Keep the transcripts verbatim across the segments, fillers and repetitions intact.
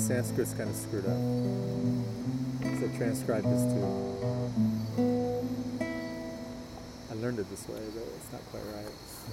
Sanskrit's kind of screwed up. So transcribe this too. I learned it this way, but it's not quite right.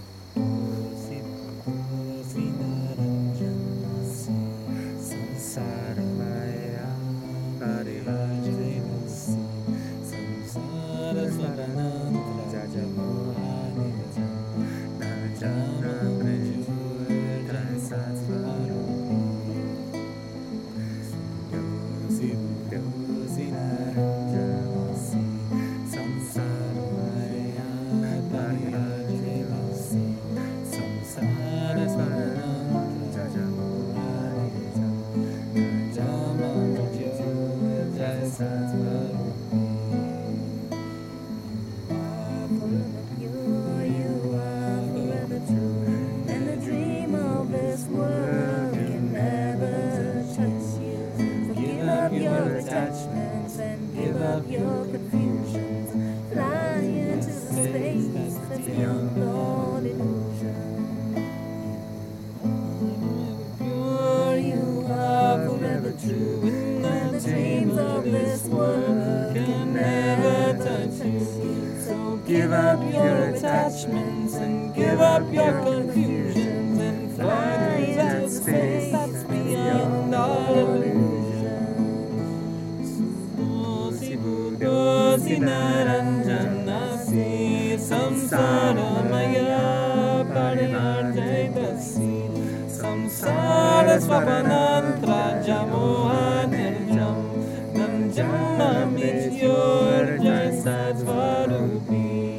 Give up your attachments and give up your confusions and fly into space that's beyond all illusions. Dosi budosi naranjanasi samsara maya parivarjaytasi samsara swapanantra jamohanirjam nanjamma mityorjay satsvarupi.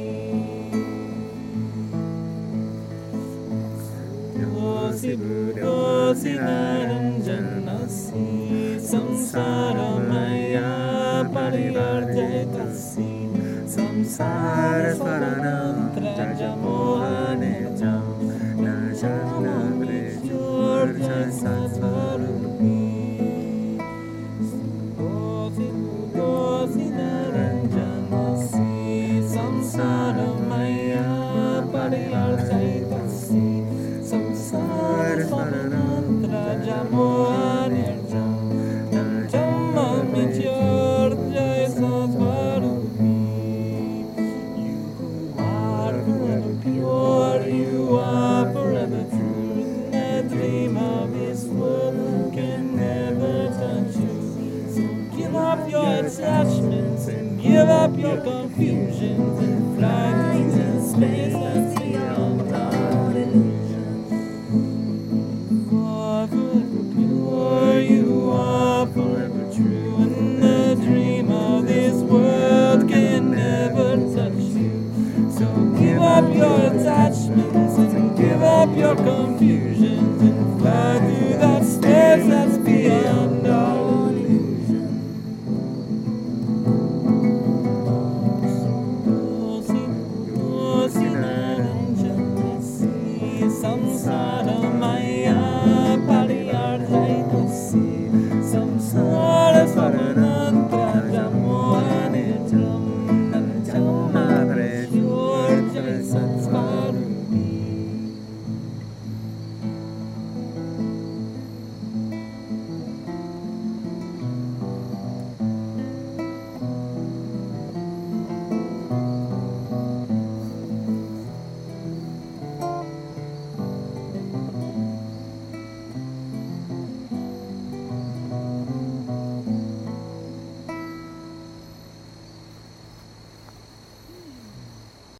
Dosi naranjanasi samsara maya parivarjaytasi samsara swaranantra jamohanirjam najana prejurjay satsvarupi. Dosi naranjanasi samsara maya parivarjaytasi samsara swaranantra jamohanirjam nanjamma mityorjay satsvarupi. You are forever pure, you are forever true, and the dream of this world can never touch you. So give up your attachments and give up your confusions and fly into space that's beyond all illusions. You are forever pure, you are forever true, and the dream of this world can never touch you. So give up your attachments and give up your confusions and